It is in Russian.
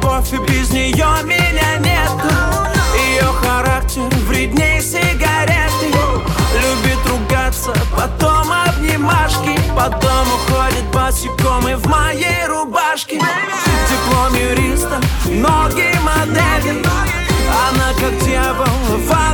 любовь, и без нее меня нету. Ее характер вредней сигареты. Любит ругаться, потом обнимашки. Потом уходит босиком и в моей рубашке. Диплом юриста, ноги модели. Она как дьявол в